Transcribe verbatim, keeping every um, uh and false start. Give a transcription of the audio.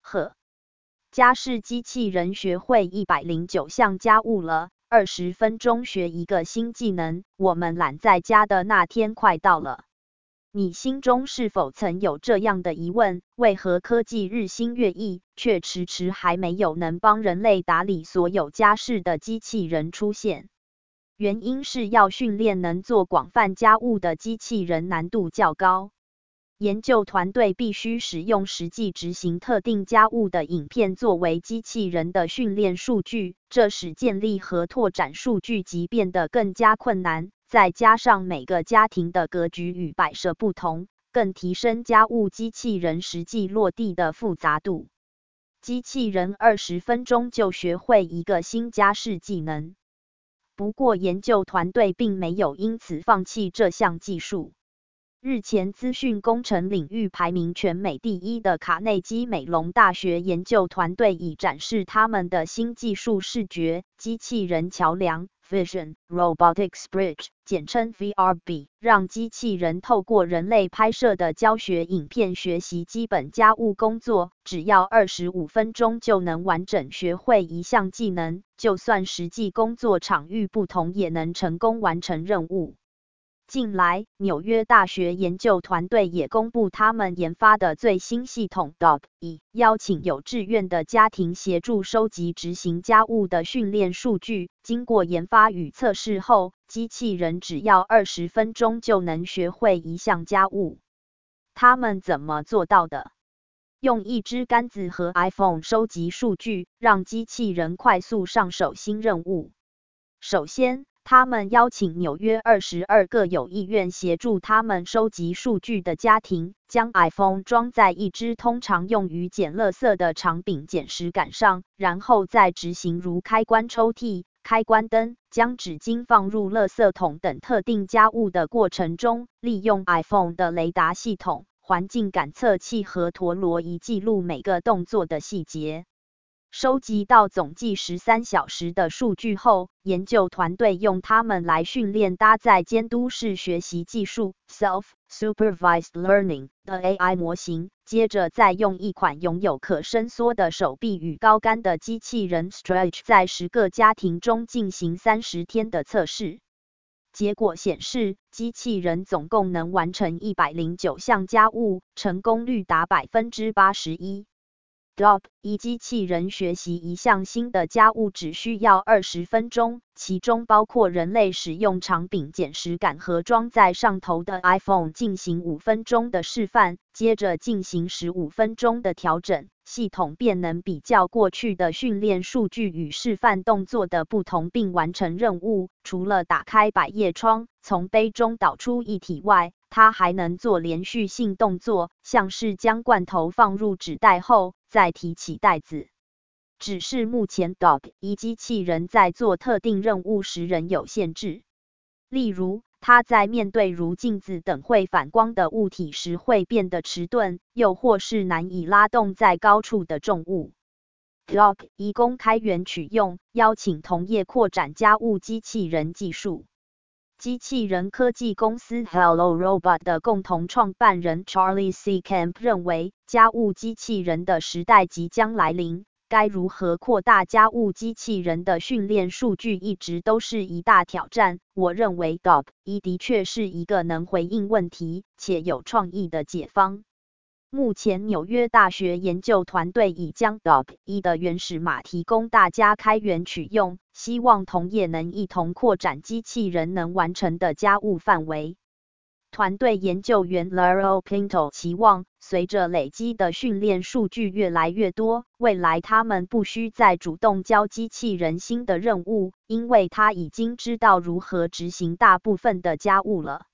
呵，家事机器人学会一百零九项家务了，二十分钟学一个新技能，我们懒在家的那天快到了。你心中是否曾有这样的疑问？为何科技日新月异，却迟迟还没有能帮人类打理所有家事的机器人出现？原因是要训练能做广泛家务的机器人难度较高。研究团队必须使用实际执行特定家务的影片作为机器人的训练数据，这使建立和拓展数据集变得更加困难。再加上每个家庭的格局与摆设不同，更提升家务机器人实际落地的复杂度。机器人二十分钟就学会一个新家事技能。不过研究团队并没有因此放弃这项技术。日前，资讯工程领域排名全美第一的卡内基美隆大学研究团队已展示他们的新技术视觉机器人桥梁 Vision Robotics Bridge， 简称 V R B， 让机器人透过人类拍摄的教学影片学习基本家务工作，只要二十五分钟就能完整学会一项技能，就算实际工作场域不同，也能成功完成任务。近来，纽约大学研究团队也公布他们研发的最新系统 D O B， 邀请有志愿的家庭协助收集执行家务的训练数据。经过研发与测试后，机器人只要二十分钟就能学会一项家务。他们怎么做到的？用一支杆子和 iPhone 收集数据，让机器人快速上手新任务。首先，他们邀请纽约二十二个有意愿协助他们收集数据的家庭，将 iPhone 装在一支通常用于捡垃圾的长柄捡拾杆上，然后再执行如开关抽屉、开关灯、将纸巾放入垃圾桶等特定家务的过程中，利用 iPhone 的雷达系统、环境感测器和陀螺仪记录每个动作的细节。收集到总计十三小时的数据后，研究团队用它们来训练搭载监督式学习技术 （Self-Supervised Learning） 的 A I 模型，接着再用一款拥有可伸缩的手臂与高杆的机器人 Stretch 在十个家庭中进行三十天的测试。结果显示，机器人总共能完成一百零九项家务，成功率达 百分之八十一。D O B 一机器人学习一项新的家务只需要二十分钟，其中包括人类使用长柄捡拾杆和装在上头的 iPhone 进行五分钟的示范，接着进行十五分钟的调整，系统便能比较过去的训练数据与示范动作的不同并完成任务。除了打开百叶窗，从杯中倒出液体外，它还能做连续性动作，像是将罐头放入纸袋后，再提起袋子。只是目前 D O B 一机器人在做特定任务时仍有限制。例如，它在面对如镜子等会反光的物体时会变得迟钝，又或是难以拉动在高处的重物。D O B 一公开源取用，邀请同业扩展家务机器人技术。机器人科技公司 Hello Robot 的共同创办人 Charlie C. Camp 认为，家务机器人的时代即将来临。该如何扩大家务机器人的训练数据一直都是一大挑战。我认为 D O B 一的确是一个能回应问题且有创意的解方。目前纽约大学研究团队已将 D O B 一的原始码提供大家开源取用，希望同业能一同扩展机器人能完成的家务范围。团队研究员 Laurel Pinto 期望，随着累积的训练数据越来越多，未来他们不需再主动教机器人新的任务，因为它已经知道如何执行大部分的家务了。